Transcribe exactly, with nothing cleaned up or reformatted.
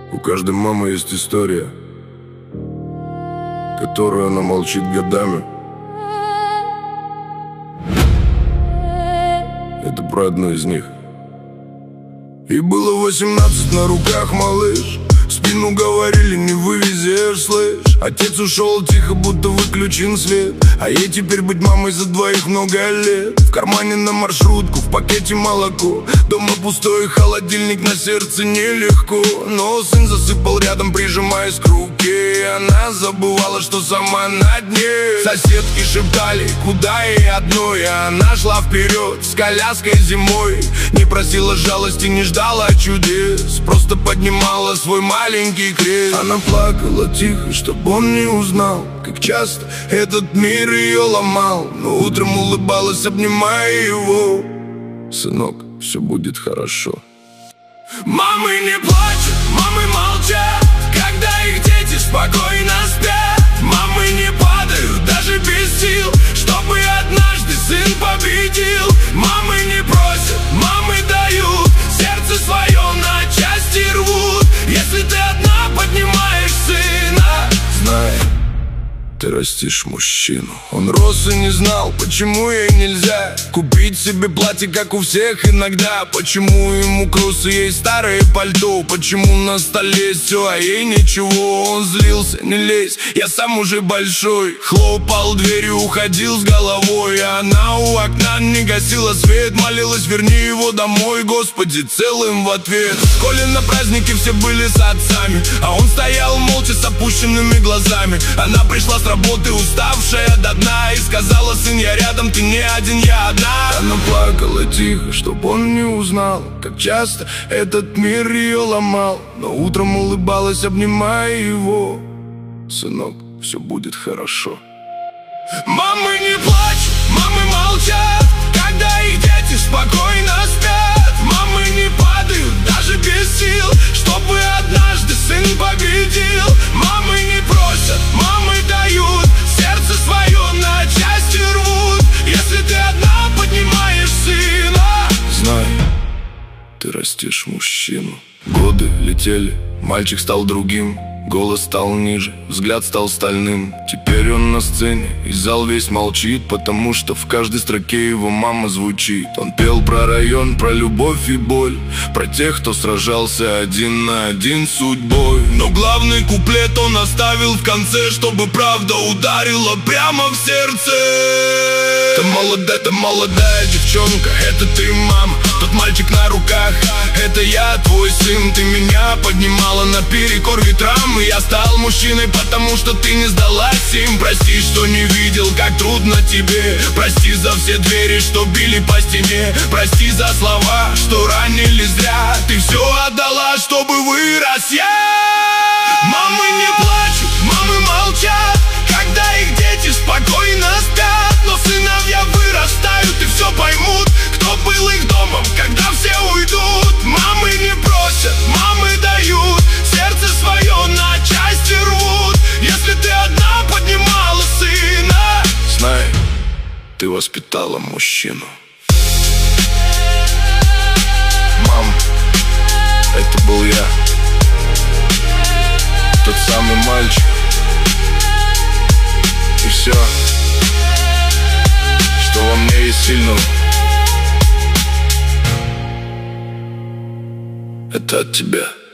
У каждой мамы есть история, которую она молчит годами. Это про одну из них. И было восемнадцать, на руках малыш. В спину говорили, не вывезешь, слышь. Отец ушел тихо, будто выключен свет. А ей теперь быть мамой за двоих много лет. В кармане на маршрутку, в пакете молоко. Дома пустой холодильник, на сердце нелегко. Но сын засыпал рядом, прижимаясь к руке. И она забывала, что сама на дне. Соседки шептали, куда ей одной. И она шла вперед с коляской зимой. Не просила жалости, не ждала чудес. Просто поднимала свой маленький крест. Она плакала тихо, чтоб он не узнал, как часто этот мир ее ломал. Но утром улыбалась, обнимая его. Сынок, все будет хорошо. Мамы не плачут, мамы молчат, когда их дети спокойно спят. Мамы не падают, даже без сил, чтобы однажды сын победил. Мамы не просят, мамы дают, сердце свое на части рвут. Если ты одна поднимаешь сына, знай, ты растишь мужчину. Он рос и не знал, почему ей нельзя купить себе платье, как у всех иногда. Почему ему кросы, ей старое пальто. Почему на столе все, а ей ничего. Он злился, не лезь, я сам уже большой. Хлопал дверью, уходил с головой. А она у окна не гасила свет. Молилась, верни его домой, Господи, целым в ответ. В школе на празднике все были с отцами, а он стоял молча с опущенными глазами. Она пришла с работы, уставшая до дна, и сказала: сын, я рядом, ты не один, я одна. Она плакала тихо, чтоб он не узнал, как часто этот мир ее ломал. Но утром улыбалась, обнимая его. Сынок, все будет хорошо. Мамы не плачут, мамы молчат, когда их дети спокойно спят. Мамы не падают, даже без сил, чтобы однажды сын победил. Мамы не просят, мамы дают, сердце свое на части рвут. Если ты одна поднимаешь сына, знай, ты растишь мужчину. Годы летели, мальчик стал другим. Голос стал ниже, взгляд стал стальным. Теперь он на сцене, и зал весь молчит, потому что в каждой строке его мама звучит. Он пел про район, про любовь и боль, про тех, кто сражался один на один с судьбой. Но главный куплет он оставил в конце, чтобы правда ударила прямо в сердце. Ты молодая, ты молодая девчонка, это ты, мама. Тот мальчик на руках, это я, твой сын. Ты меня поднимала наперекор ветрам, и я стал мужчиной, потому что ты не сдалась им. Прости, что не видел, как трудно тебе. Прости за все двери, что били по стене. Прости за слова, что ранили зря. Ты все отдала, чтобы вырос я. Мамы не плачут, мамы молчат, когда их дети спокойно спят. Но сыновья вырастают и все поймут, кто был их домом, когда все уйдут. Мамы не просят, мамы дают, сердце свое на части рвут. Если ты одна поднимала сына, знай, ты воспитала мужчину. Мам, это был я, тот самый мальчик. И все, что во мне есть сильного, это от тебя.